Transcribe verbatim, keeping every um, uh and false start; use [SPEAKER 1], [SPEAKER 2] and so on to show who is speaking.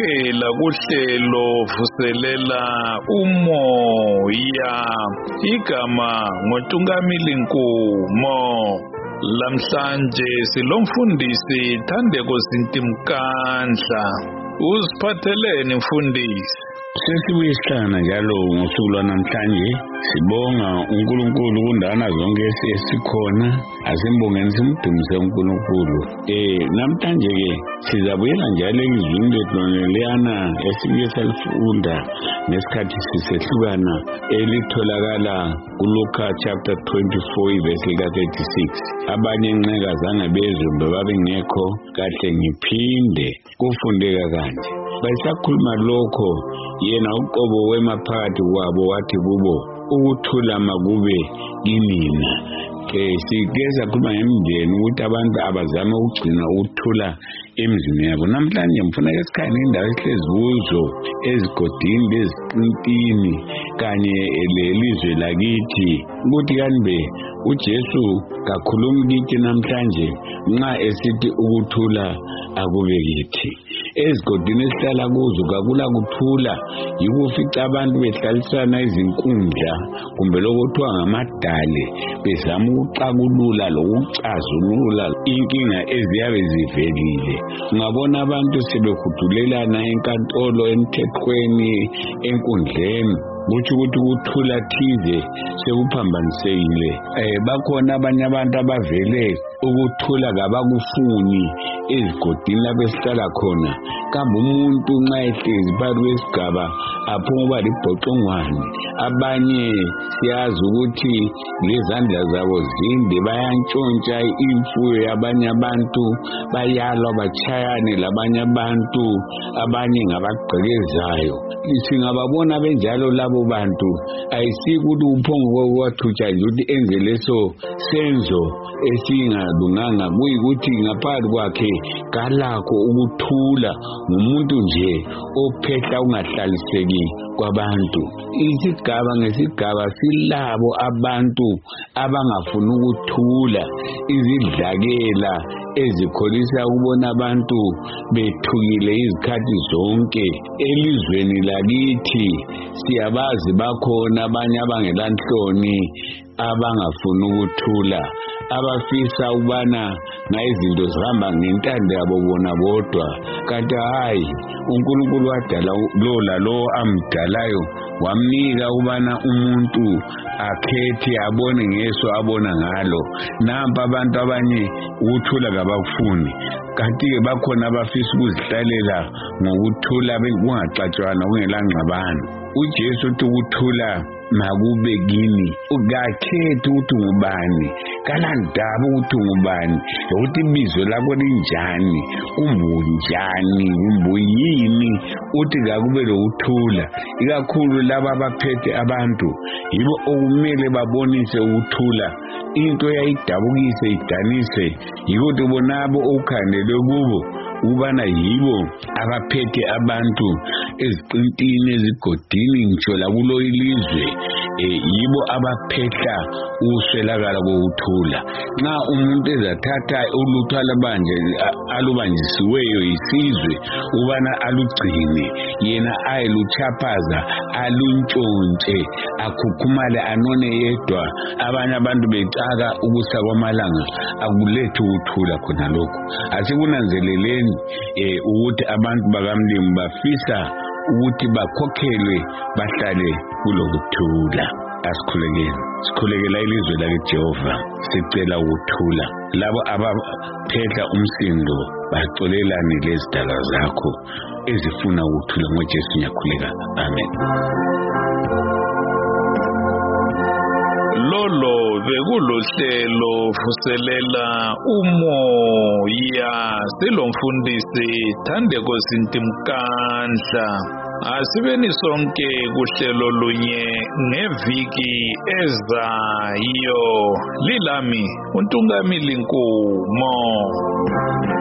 [SPEAKER 1] Kwamukela kuhlelo vuselela umoya. Igama ngoTungamili Nkumo. Lamhlanje silomfundisi Thandeko Zintimkandla. Uziphatheleni mfundisi?
[SPEAKER 2] Sesibuyisana njalo ngosuku lwanamhlanje sibonga uNkulunkulu kundana zonke esikhona, asimbongeni simdumise uNkulunkulu. Eh namhlanje ke sizabuyela njalo izwini lethu leyana esike salifunda nesikhathi sisehlukana elitholakala kuLuka chapter twenty-four verse thirty-six. Abanye nqeka zange bezwe babe ngekho kahle ngiphinde kufundeka kanje. Bayisakhuluma lokho yena uqobo wemaphakathi kwabo wathi kubo, ukuthula makube kimina. Ke sigeza kuba emndeni ukuthi abantu abazama ukugcina ukuthula emzini yabo. Namhlanje mfuna esikhani indawo esilezibuzo ezigodini leziqintini kanye lelizwe lakithi ukuthi kanbe uJesu kakhulumi kithi namhlanje nxa esithi ukuthula akube kithi. Ezigodini esihlala kuzo kakula kuthula, yikufica abantu behlalisana izinkundla kumbe lokuthiwa ngamadale bezama ukuxakulula lokucazulula inkinga eziyabe zivelile. Ungabona abantu sebekhudulelana enkantolo, emthethweni, enkundleni, kuthi ukuthi ukuthula thize sekuphambanisekile. Eh bakhona abanye abantu abavele ukuthula kabakufuni ezigodini lapho esihlala khona. Kambe umuntu nxa ehlezi phakathi kwesigaba aphuma uba libhoxongwane. Abanye siyazi ukuthi lezandla zabo zinde, bayantshontsha imfuyo yabanye abantu, bayalwa batshayane labanye abantu, abanye ngabagqekezayo. Singababona benjalo labo bantu, ayisikuthi uphongo kwathutsha nje ukuthi enze leso senzo esingalunganga, kuyikuthi ngaphakathi kwakhe kalakho ukuthula, ngumuntu nje ophehla ungahlaliseki kwabantu. Isigaba ngesigaba silabo abantu abangafuni ukuthula, izidlakela ezikholisa ukubona abantu bethukile izikhathi zonke. Elizweni lakithi siyabazi bakhona abanye abangelanhloni abangafuni ukuthula, abafisa ukubana ngayizinto zihamba ngentando yabo bona bodwa. Kanti hayi, uNkulunkulu wadala lo lalo amdalayo, wamnika ukubana umuntu akhethe abone ngeso abona ngalo. Nampa abantu abanye ukuthula kabakufuni, kanti-ke bakhona abafisa ukuzihlalela ngokuthula kungaxatshwana kungelangxabano. uJesu uthi ukuthula makube kini. Ukakhethe ukuthi ngubani, kalandaba ukuthi ngubani, ukuthi ibizo lakho linjani, umbunjani, umbuyini, uthi kakube lokuthula. Ikakhulu laba abaphethe abantu yibo okumele babonise ukuthula. Into yayidabukise idanise yikuthi bonabo okukhandelwe kubo ubana yibo abaphethe abantu eziqintini ezigodini ngitsho lakulo ilizwe, eh yibo abaphehla uswelakala kokuthula. Nxa umuntu ezathatha ulutho alabanje alubanjisiweyo isizwe ubana alugcine, yena ayeluchaphaza, aluntshontshe, akhukhumale, anone yedwa, abanye abantu becaka ukusa kwamalanga, akulethu ukuthula khona lokho. Asikunanzeleleni eh ukuthi abantu bakamlimu bafisa ukuthi bakhokhelwe bahlale kulokuthula. Asikhulekeni, sikhulekela ilizwe lakeJehova, sicela ukuthula. Labo abaphehla umsindo baxolelane lezidalwa zakho ezifuna ukuthula ngoJesu nyakhuleka. Amen.
[SPEAKER 1] Lolo bekulohlelo vuselela umoya silomfundisi Thandeko Zintimkandla. Asibeni sonke kuhlelo lunye ngeviki ezayo. Lilami uNtungamili Nkumo.